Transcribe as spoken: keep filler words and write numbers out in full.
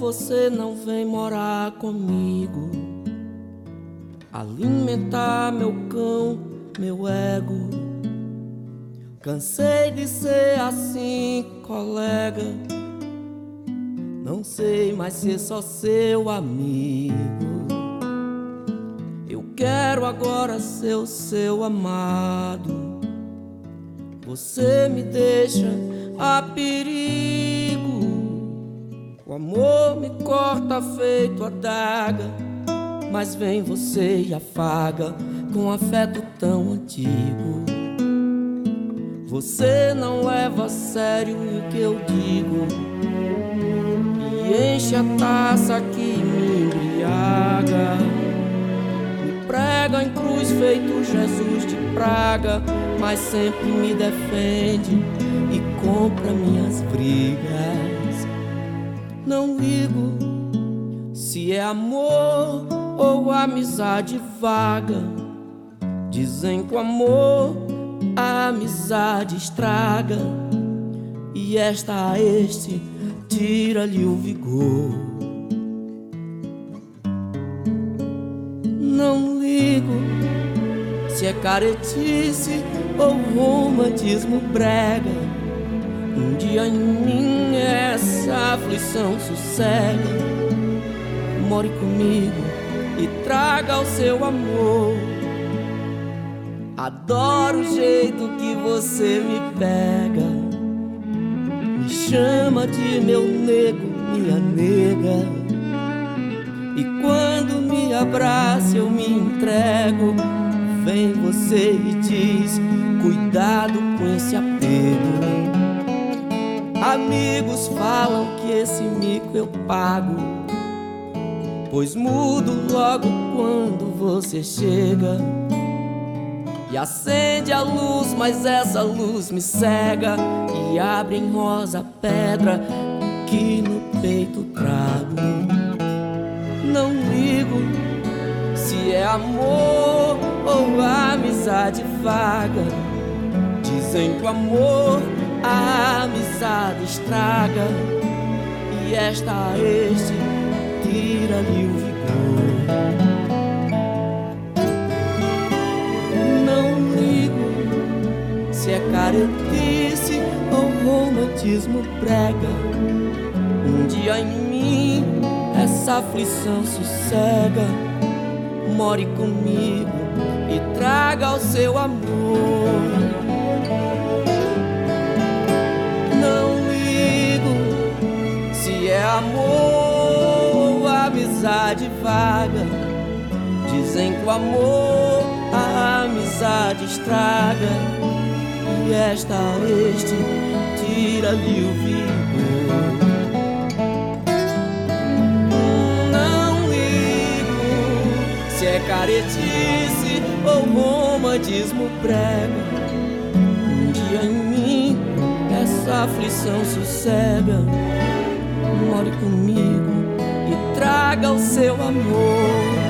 você não vem morar comigo, alimentar meu cão, meu ego? Cansei de ser assim, colega. Não sei mais ser só seu amigo. Eu quero agora ser o seu amado. Você me deixa a perigo. O amor me corta feito adaga, mas vem você e afaga com afeto tão antigo. Você não leva a sério o que eu digo e enche a taça que me embriaga. Me prega em cruz feito Jesus de praga, mas sempre me defende e compra minhas brigas. Não ligo se é amor ou amizade vaga. Dizem que o amor a amizade estraga, e esta a este tira-lhe o vigor. Não ligo se é caretice ou romantismo brega. Um dia em mim essa aflição sossega. More comigo e traga o seu amor. Adoro o jeito que você me pega, me chama de meu nego, minha nega. E quando me abraça eu me entrego. Vem você e diz, cuidado com esse apego. Amigos falam que esse mico eu pago, pois mudo logo quando você chega e acende a luz, mas essa luz me cega e abre em rosa a pedra que no peito trago. Não ligo se é amor ou amizade vaga. Dizem que o amor a amizade estraga, e esta a este tira-lhe o vigor. Não ligo se é caretice ou romantismo prega. Um dia em mim essa aflição sossega. More comigo e traga o seu amor. Não ligo se é amor ou amizade vaga. Dizem que o amor a amizade estraga, e esta a este tira-lhe o vigor. Não ligo se é caretice ou romantismo prega. Um dia em mim essa aflição sossega. More comigo e traga o seu amor.